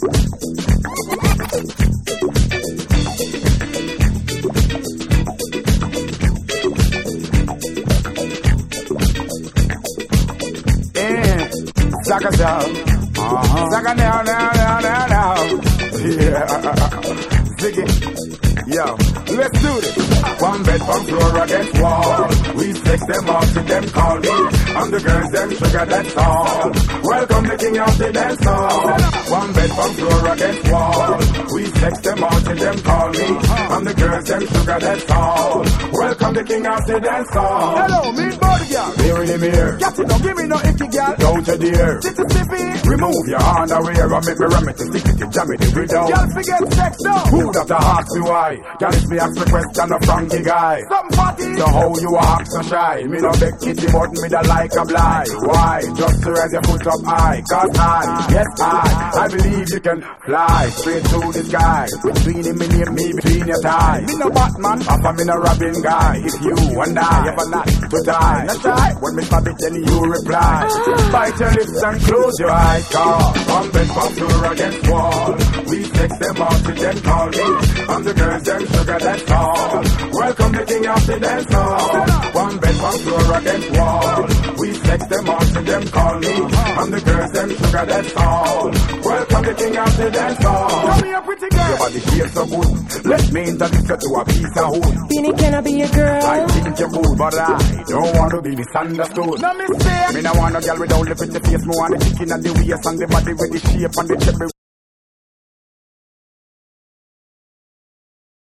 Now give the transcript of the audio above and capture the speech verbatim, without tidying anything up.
Zaga down, uh-huh. Zaga now, now, now, now, now. Yeah, Ziggy, yo, let's do this. One bed from floor against wall. We sex them up to them call me. I'm the girls, them sugar, that's all. Welcome the king of the dance hall. One bed from floor against wall. We sex them out to them call me. I'm the girls, them sugar, that's all. Welcome the king of the dance hall. Hello, me body girl. Here in the mirror. Got it, don't give me no icky girl. Don't you dare. Mississippi. Remove your underwear and make me ram it to stick it to jam it every down. Y'all forget sex though. Who that to ask me why? Y'all if me ask the question of Frankie guy. Something party. So how you act so shy? Me no beg kitty but me da like a blind. Why? Just to raise your foot up high. Cause I, yes I, I believe you can fly straight to the sky. Between him and me, between your thighs. Me no Batman, Papa me no Robin guy. If you and I ever not to die, not shy. When me stop it then you reply. Bite your lips and close your eyes. Cause one bed from floor against wall. We text them out to them call me. I'm the girls them sugar that's all. Welcome the king of the dance hall. One bed from floor against wall. We text them out to them call me. I'm the girls them sugar that's all. Welcome the king of the dance hall. Come here pretty girl. Your body feels so good. Let me introduce you to a piece of wood. Beanie, can I be your girl? I think you're cool, but I don't want to be misunderstood. No mistake. Me no want a girl without the pretty face. Me want the chicken and the waist and the body with the shape and the chip.